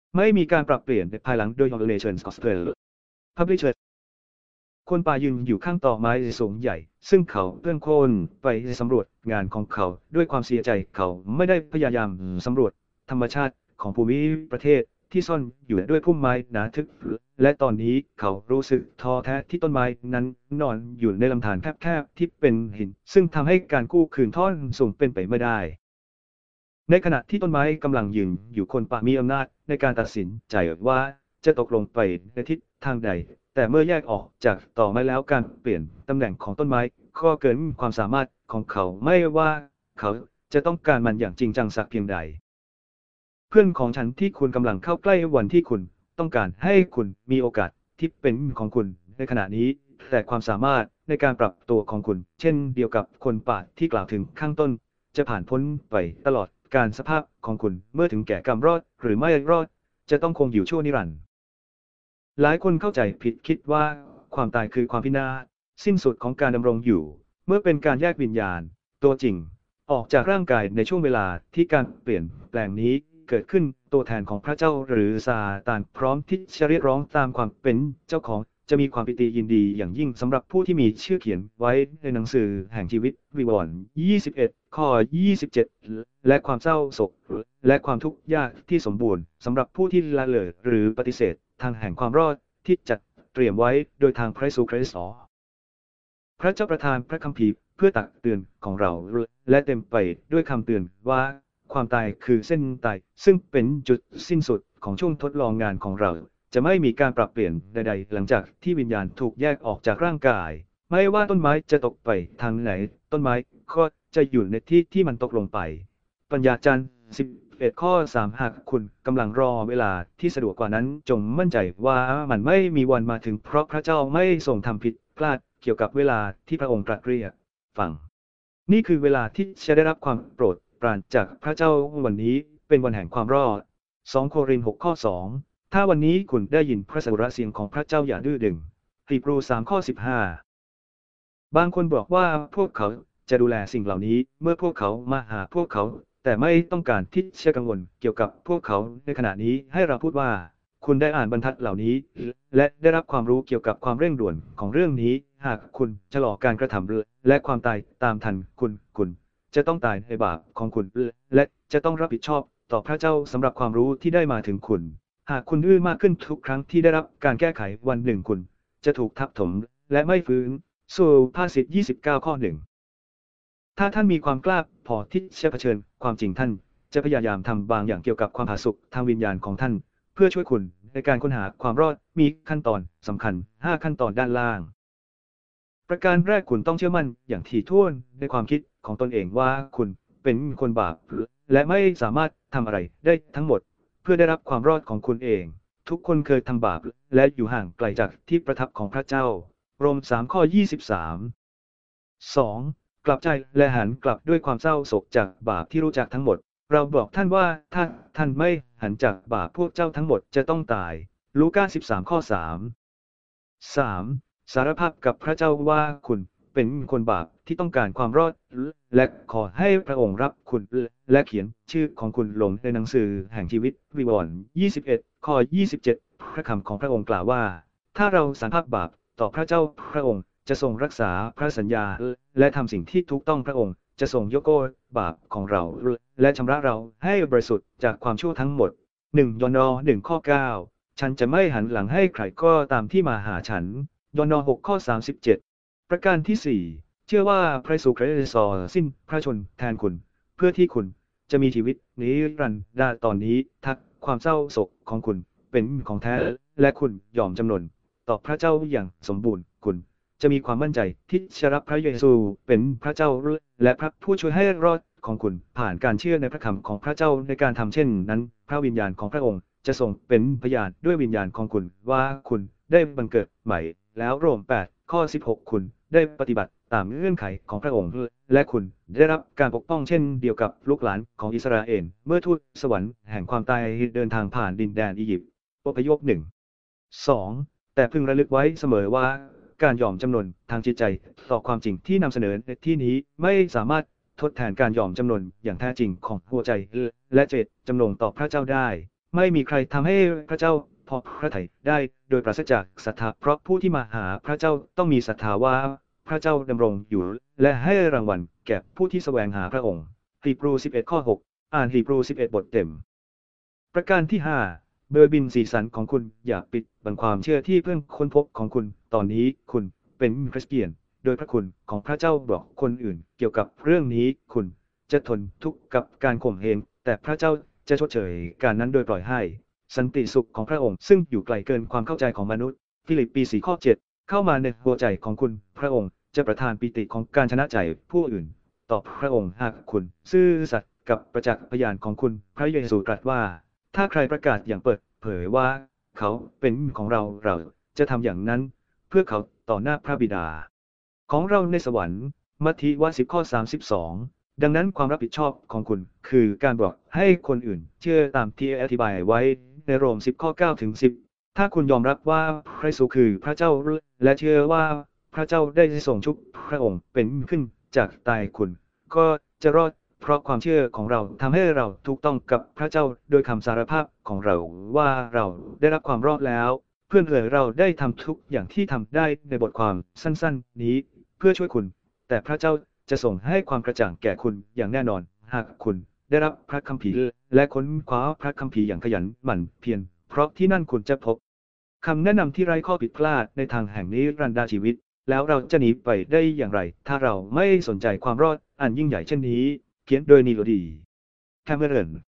ไม่มีการปรับเปลี่ยนในภายหลังโดย Organizations Australia Publisher คนป่ายืนอยู่ข้างต่อไม้สูงใหญ่ซึ่งเขาเพื่อนคนไปสำรวจงานของเขาด้วยความเสียใจเขาไม่ได้พยายามสำรวจธรรมชาติของภูมิประเทศที่ซ่อนอยู่ด้วยพุ่มไม้หนาทึบและตอนนี้เขารู้สึกท้อแท้ที่ต้นไม้นั้นนอนอยู่ในลำธารแคบๆที่เป็นหินซึ่งทำให้การกู้คืนท่อนสูงเป็นไปไม่ได้ในขณะที่ต้นไม้กำลังยืนอยู่คนป่ามีอำนาจในการตัดสินใจว่าจะตกลงไปในทิศทางใดแต่เมื่อแยกออกจากต่อไม้แล้วการเปลี่ยนตำแหน่งของต้นไม้ก็เกินความสามารถของเขาไม่ว่าเขาจะต้องการมันอย่างจริงจังสักเพียงใดเพื่อนของฉันที่คุณกำลังเข้าใกล้วันที่คุณต้องการให้คุณมีโอกาสที่เป็นของคุณในขณะนี้แต่ความสามารถในการปรับตัวของคุณเช่นเดียวกับคนป่าที่กล่าวถึงข้างต้นจะผ่านพ้นไปตลอดการสภาพของคุณเมื่อถึงแก่กรรมรอดหรือไม่รอดจะต้องคงอยู่ชั่วนิรันดร์หลายคนเข้าใจผิดคิดว่าความตายคือความพินาศสิ้นสุดของการดำรงอยู่เมื่อเป็นการแยกวิญญาณตัวจริงออกจากร่างกายในช่วงเวลาที่การเปลี่ยนแปลงนี้เกิดขึ้นตัวแทนของพระเจ้าหรือซาตานพร้อมที่จะเรียกร้องตามความเป็นเจ้าของจะมีความปิติยินดีอย่างยิ่งสำหรับผู้ที่มีชื่อเขียนไว้ในหนังสือแห่งชีวิตวิวรณ์21 ข้อ 27 และความเศร้าโศกและความทุกข์ยากที่สมบูรณ์สำหรับผู้ที่ละเลยหรือปฏิเสธทางแห่งความรอดที่จัดเตรียมไว้โดยทางพระเยซูคริสต์พระเจ้าประทานพระคัมภีร์เพื่อตักเตือนของเราและเต็มไปด้วยคำเตือนว่าความตายคือเส้นตายซึ่งเป็นจุดสิ้นสุดของช่วงทดลองงานของเราจะไม่มีการปรับเปลี่ยนใดๆหลังจากที่วิญญาณถูกแยกออกจากร่างกายไม่ว่าต้นไม้จะตกไปทางไหนต้นไม้ก็จะอยู่ในที่ที่มันตกลงไปปัญญาจารย์11 ข้อ 3หากคุณกำลังรอเวลาที่สะดวกกว่านั้นจงมั่นใจว่ามันไม่มีวันมาถึงเพราะพระเจ้าไม่ทรงทำผิดพลาดเกี่ยวกับเวลาที่พระองค์ตรัสเรียกฟังนี่คือเวลาที่จะได้รับความโปรดปรานจากพระเจ้าวันนี้เป็นวันแห่งความรอด2 โครินธ์ 6 ข้อ 2ถ้าวันนี้คุณได้ยินพระสุรเสียงของพระเจ้าอย่าดื้อดึงฮีบรู 3 ข้อ 15บางคนบอกว่าพวกเขาจะดูแลสิ่งเหล่านี้เมื่อพวกเขามาหาพวกเขาแต่ไม่ต้องการที่จะกังวลเกี่ยวกับพวกเขาในขณะนี้ให้เราพูดว่าคุณได้อ่านบรรทัดเหล่านี้และได้รับความรู้เกี่ยวกับความเร่งด่วนของเรื่องนี้หากคุณชะลอการกระทำและความตายตามทันคุณจะต้องตายในบาปของคุณและจะต้องรับผิดชอบต่อพระเจ้าสำหรับความรู้ที่ได้มาถึงคุณหากคุณดื้อมากขึ้นทุกครั้งที่ได้รับการแก้ไขวันหนึ่งคุณจะถูกทับถมและไม่ฟื้นสุภาษิต 29 ข้อ 1ถ้าท่านมีความกล้าพอที่จะเผชิญความจริงท่านจะพยายามทำบางอย่างเกี่ยวกับความผาสุกทางวิญญาณของท่านเพื่อช่วยคุณในการค้นหาความรอดมีขั้นตอนสำคัญ5ขั้นตอนด้านล่างประการแรกคุณต้องเชื่อมั่นอย่างถี่ถ้วนในความคิดของตนเองว่าคุณเป็นคนบาปและไม่สามารถทำอะไรได้ทั้งหมดเพื่อได้รับความรอดของคุณเองทุกคนเคยทำบาปและอยู่ห่างไกลจากที่ประทับของพระเจ้าโรม 3 ข้อ 23 2. กลับใจและหันกลับด้วยความเศร้าโศกจากบาปที่รู้จักทั้งหมดเราบอกท่านว่าถ้าท่านไม่หันจากบาปพวกเจ้าทั้งหมดจะต้องตายลูกา 13 ข้อ 3 สารภาพกับพระเจ้าว่าคุณเป็นคนบาปที่ต้องการความรอดและขอให้พระองค์รับคุณและเขียนชื่อของคุณลงในหนังสือแห่งชีวิตวิวรณ์21 ข้อ 27พระคำของพระองค์กล่าวว่าถ้าเราสารภาพบาปต่อพระเจ้าพระองค์จะทรงรักษาพระสัญญาและทำสิ่งที่ถูกต้องพระองค์จะทรงยกโทษบาปของเราและชำระเราให้บริสุทธิ์จากความชั่วทั้งหมด1 ยอห์น 1 ข้อ 9ฉันจะไม่หันหลังให้ใครก็ตามที่มาหาฉันยอห์น 6 ข้อ 37ประการที่ 4เชื่อว่าพระเยซูคริสต์ทรงสิ้นพระชนม์แทนคุณเพื่อที่คุณจะมีชีวิตนิรันดร์ตอนนี้ทักความเศร้าโศกของคุณเป็นของแท้และคุณยอมจำนนต่อพระเจ้าอย่างสมบูรณ์คุณจะมีความมั่นใจที่จะรับพระเยซูเป็นพระเจ้าและพระผู้ช่วยให้รอดของคุณผ่านการเชื่อในพระคำของพระเจ้าในการทำเช่นนั้นพระวิญญาณของพระองค์จะทรงเป็นพยานด้วยวิญญาณของคุณว่าคุณได้บังเกิดใหม่แล้วโรม 8 ข้อ 16คุณได้ปฏิบัติตามเงื่อนไขของพระองค์และคุณได้รับการปกป้องเช่นเดียวกับลูกหลานของอิสราเอลเมื่อทูตสวรรค์แห่งความตายเดินทางผ่านดินแดนอียิปต์อพยพ 1-2 แต่พึงระลึกไว้เสมอว่าการยอมจำนนทางจิตใจต่อความจริงที่นำเสนอในที่นี้ไม่สามารถทดแทนการยอมจำนนอย่างแท้จริงของหัวใจและเจตจำนงต่อพระเจ้าได้ไม่มีใครทำให้พระเจ้าพอพระทัยได้โดยปราศจากศรัทธาเพราะผู้ที่มาหาพระเจ้าต้องมีศรัทธาว่าพระเจ้าดำรงอยู่และให้รางวัลแก่ผู้ที่แสวงหาพระองค์ฮีบรู11 ข้อ 6 อ่านฮีบรู11 บทเต็มประการที่ 5 เบอร์บินสีสันของคุณอย่าปิดบังความเชื่อที่เพิ่งค้นพบของคุณตอนนี้คุณเป็นคริสเตียนโดยพระคุณของพระเจ้าบอกคนอื่นเกี่ยวกับเรื่องนี้คุณจะทนทุกข์กับการข่มเหงแต่พระเจ้าจะชดเชยการนั้นโดยปล่อยให้สันติสุขของพระองค์ซึ่งอยู่ไกลเกินความเข้าใจของมนุษย์ฟิลิปปี 4 ข้อ 7 เข้ามาในหัวใจของคุณพระองค์จะประทานปิติของการชนะใจผู้อื่นต่อพระองค์หากคุณซื่อสัตย์กับประจักษ์พยานของคุณพระเยซูตรัสว่าถ้าใครประกาศอย่างเปิดเผยว่าเขาเป็นของเราจะทำอย่างนั้นเพื่อเขาต่อหน้าพระบิดาของเราในสวรรค์มัทธิว 10 ข้อ 32 ดังนั้นความรับผิดชอบของคุณคือการบอกให้คนอื่นเชื่อตามที่อธิบายไว้ในโรม 10 ข้อ 9 ถึง 10 ถ้าคุณยอมรับว่าพระเยซูคือพระเจ้าและเชื่อว่าพระเจ้าได้ทรงชุบพระองค์เป็นขึ้นจากตายคุณก็จะรอดเพราะความเชื่อของเราทำให้เราถูกต้องกับพระเจ้าโดยคำสารภาพของเราว่าเราได้รับความรอดแล้วเพื่อนเราได้ทำทุกอย่างที่ทำได้ในบทความสั้นๆนี้เพื่อช่วยคุณแต่พระเจ้าจะส่งให้ความกระจ่างแก่คุณอย่างแน่นอนหากคุณได้รับพระคัมภีร์และค้นคว้าพระคัมภีร์อย่างขยันหมั่นเพียรเพราะที่นั่นคุณจะพบคำแนะนำที่ไร้ข้อผิดพลาดในทางแห่งนิรันดร์ชีวิตแล้วเราจะหนีไปได้อย่างไรถ้าเราไม่สนใจความรอดอันยิ่งใหญ่เช่นนี้เขียนโดยนีโรดีแคมเมรอน